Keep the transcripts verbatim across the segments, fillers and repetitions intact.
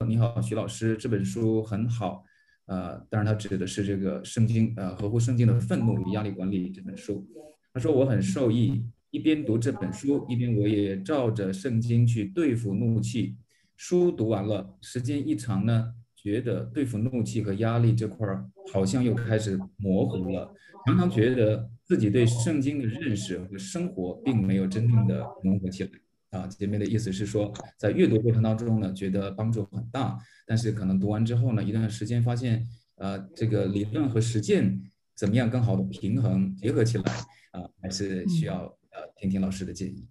你好，徐老师，这本书很好。呃，当然他指的是这个圣经，呃，合乎圣经的愤怒与压力管理这本书。他说我很受益，一边读这本书，一边我也照着圣经去对付怒气。书读完了，时间一长呢，觉得对付怒气和压力这块儿好像又开始模糊了，常常觉得自己对圣经的认识和生活并没有真正的融合起来。啊，姐妹的意思是说，在阅读过程当中呢，觉得帮助很大，但是可能读完之后呢，一段时间发现，呃，这个理论和实践怎么样更好的平衡结合起来啊，还是需要嗯， 呃听听老师的建议。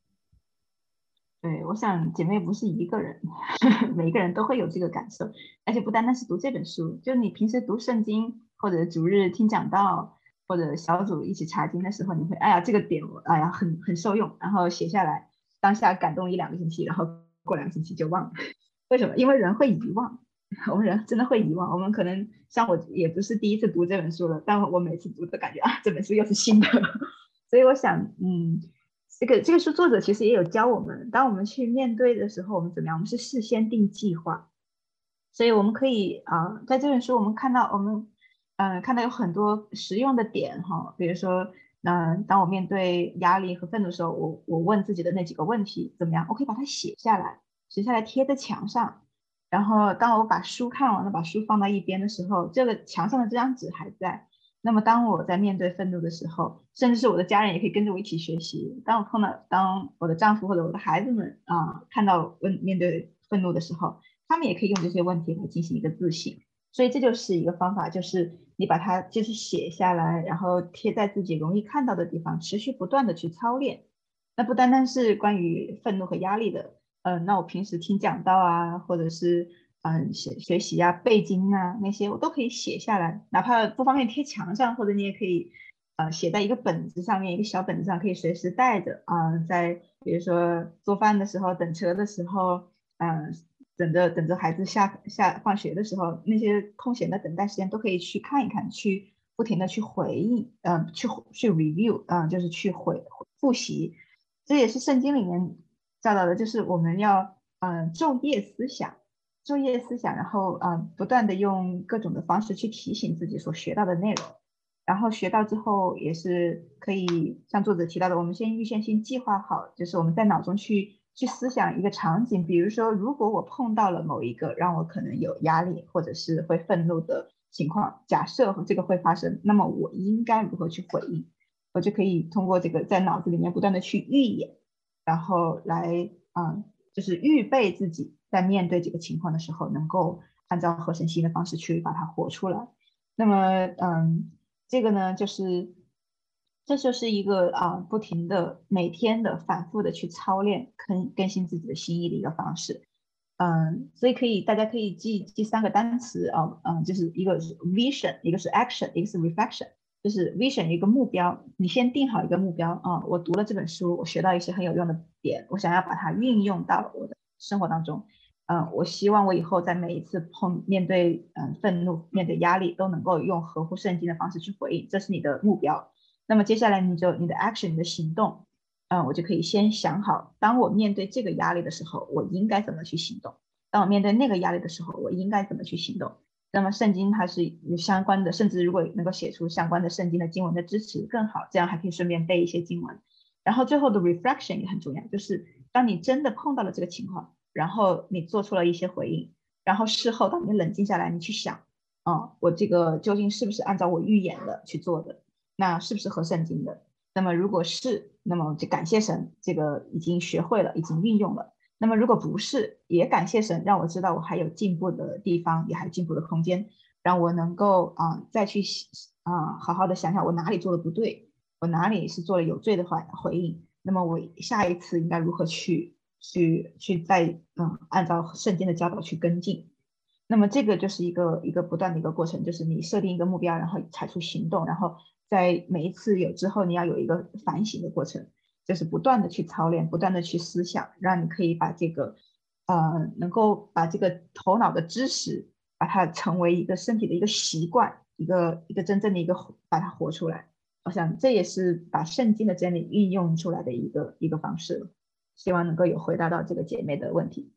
对，我想姐妹不是一个人，每一个人都会有这个感受，而且不单单是读这本书，就你平时读圣经或者主日听讲道，或者小组一起查经的时候，你会哎呀这个点我哎呀很很受用，然后写下来，当下感动一两个星期，然后过两个星期就忘了。为什么？因为人会遗忘，我们人真的会遗忘。我们可能像我也不是第一次读这本书了，但我每次读都感觉啊这本书又是新的。所以我想，嗯，这个这个书作者其实也有教我们，当我们去面对的时候，我们怎么样？我们是事先定计划，所以我们可以啊、呃在这本书我们看到我们嗯、呃看到有很多实用的点哈，比如说，嗯、呃当我面对压力和愤怒的时候，我我问自己的那几个问题怎么样？我可以把它写下来，写下来贴在墙上。然后当我把书看完了，把书放到一边的时候，这个墙上的这张纸还在。那么当我在面对愤怒的时候，甚至是我的家人也可以跟着我一起学习。当我碰到，当我的丈夫或者我的孩子们啊、看到问面对愤怒的时候，他们也可以用这些问题来进行一个自省。所以这就是一个方法，就是你把它就是写下来，然后贴在自己容易看到的地方，持续不断的去操练。那不单单是关于愤怒和压力的，嗯、呃那我平时听讲道啊，或者是嗯、呃学学习啊、背经啊那些，我都可以写下来，哪怕不方便贴墙上，或者你也可以呃写在一个本子上面，一个小本子上，可以随时带着啊、呃在比如说做饭的时候、等车的时候，嗯、呃等着等着孩子下下放学的时候，那些空闲的等待时间都可以去看一看，去不停的去回忆，嗯、呃去去 review，嗯、呃就是去回复习。这也是圣经里面教导的，就是我们要嗯、呃昼夜思想，昼夜思想，然后嗯、呃不断的用各种的方式去提醒自己所学到的内容，然后学到之后也是可以像作者提到的，我们先预先先计划好，就是我们在脑中去去思想一个场景，比如说如果我碰到了某一个让我可能有压力或者是会愤怒的情况，假设这个会发生，那么我应该如何去回应？我就可以通过这个在脑子里面不断的去预演，然后来嗯，就是预备自己在面对这个情况的时候，能够按照合成性的方式去把它活出来。那么嗯，这个呢，就是这就是一个啊、不停的每天的反复的去操练更更新自己的心意的一个方式。嗯，所以可以大家可以记记三个单词啊，嗯，就是一个是 vision，一个是 action，一个是 reflection。就是 vision 一个目标，你先定好一个目标啊、我读了这本书，我学到一些很有用的点，我想要把它运用到我的生活当中。嗯、我希望我以后在每一次碰面对嗯愤怒、面对压力，都能够用合乎圣经的方式去回应，这是你的目标。那么接下来你就你的 action，你的行动，嗯，我就可以先想好，当我面对这个压力的时候，我应该怎么去行动；当我面对那个压力的时候，我应该怎么去行动。那么圣经它是有相关的，甚至如果能够写出相关的圣经的经文的支持更好，这样还可以顺便背一些经文。然后最后的 reflection 也很重要，就是当你真的碰到了这个情况，然后你做出了一些回应，然后事后当你冷静下来，你去想，啊、我这个究竟是不是按照我预演的去做的？那是不是合圣经的？那么如果是，那么就感谢神，这个已经学会了，已经运用了。那么如果不是，也感谢神，让我知道我还有进步的地方，也还有进步的空间，让我能够啊、呃再去啊、呃好好的想想我哪里做的不对，我哪里是做了有罪的回回应，那么我下一次应该如何去去去再嗯按照圣经的教导去跟进。那么这个就是一个一个不断的一个过程，就是你设定一个目标，然后采取行动，然后在每一次有之后，你要有一个反省的过程。就是不断的去操练，不断的去思想，让你可以把这个，呃，能够把这个头脑的知识，把它成为一个身体的一个习惯，一个一个真正的一个把它活出来。我想这也是把圣经的真理运用出来的一个一个方式了。希望能够有回答到这个姐妹的问题。